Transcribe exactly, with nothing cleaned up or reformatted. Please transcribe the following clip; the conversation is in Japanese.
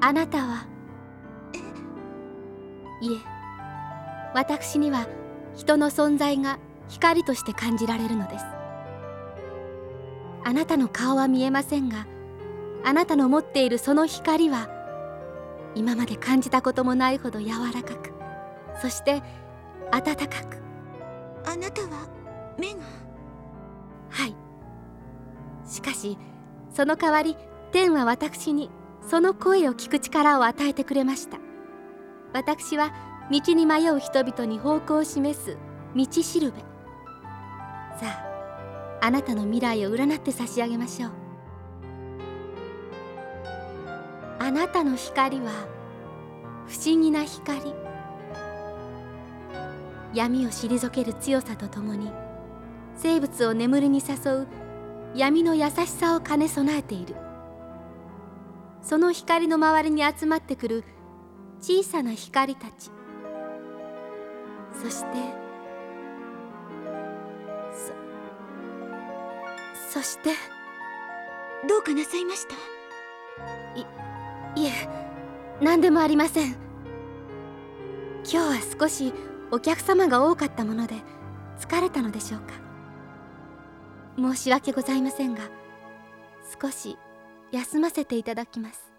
あなたは。いえ、私には人の存在が光として感じられるのです。あなたの顔は見えませんが、あなたの持っているその光は今まで感じたこともないほど柔らかく、そして温かく。 あなたは目が。 はい。しかしその代わり天は私にその声を聞く力を与えてくれました。私は道に迷う人々に方向を示す道しるべ。さあ、あなたの未来を占って差し上げましょう。あなたの光は不思議な光。闇を退ける強さとともに生物を眠りに誘う闇の優しさを兼ね備えている。その光の周りに集まってくる小さな光たち、そしてそそしてどうかなさいました？ いいえ、何でもありません。今日は少しお客様が多かったもので疲れたのでしょうか。申し訳ございませんが、少し休ませていただきます。